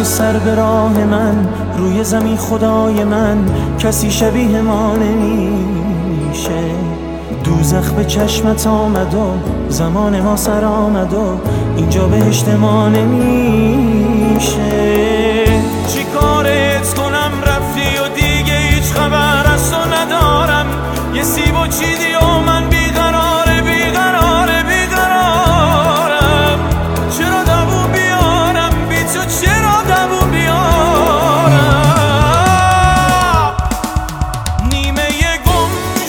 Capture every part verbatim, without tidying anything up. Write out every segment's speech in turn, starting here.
توی سر به راه من، روی زمین خدای من کسی شبیه ما نمیشه. دوزخ به چشمت آمد و زمان ما سر آمد و اینجا بهشت ما نمیشه. چی کارت کنم رفتی و دیگه هیچ خبر از تو ندارم. یه سیب و چیدی و من بیقراره بیقراره بیقرارم. چرا دووم بیارم بی تو، چرا دووم بیارم. نیمه گم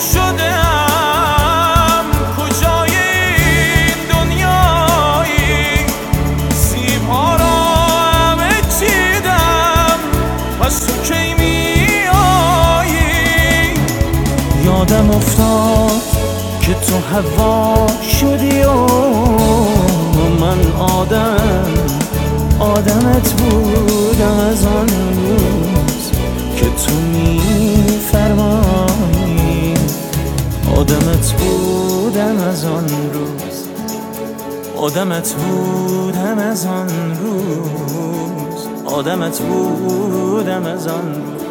شدم کجای این دنیایی. سیب ها را همه چیدم پس تو کی میایی. یادم افتاد که تو هوا شدی و من آدم آدمت بودم از آن روز که تو میفرمایی. آدمت بودم از آن روز، آدمت بودم از آن روز، آدمت بودم از آن روز.